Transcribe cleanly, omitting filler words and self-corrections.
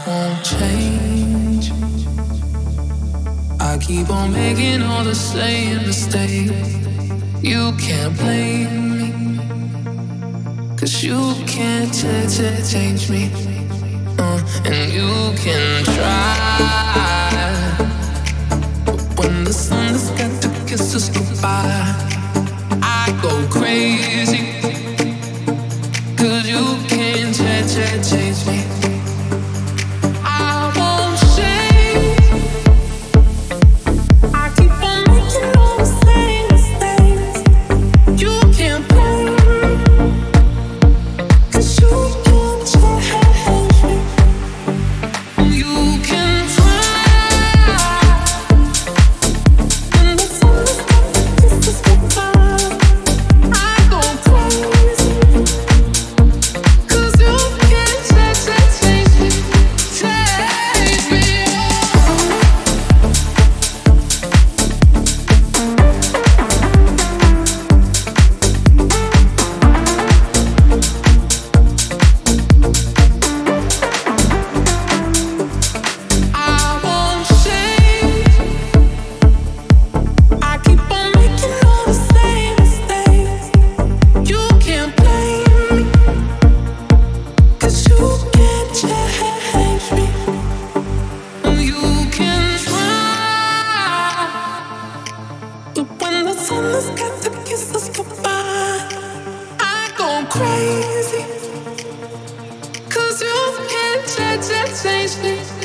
won't change. I keep on making all the same mistakes. You can't blame me, 'cause you can't change me. And you can try, but when the sun has got to kiss us goodbye, I go crazy, 'cause you can't change me. I won't change. I keep on making all the same mistakes. You can't blame me, 'cause you can't change me. You can try, when the sun has got to kiss us goodbye, I go crazy, 'cause you can't change me, change me. I won't change. I keep on making all the same mistakes. You can't blame me, 'cause you can't change me. You can try, but when the sun has got to kiss us goodbye, I go crazy, 'cause you can't change me.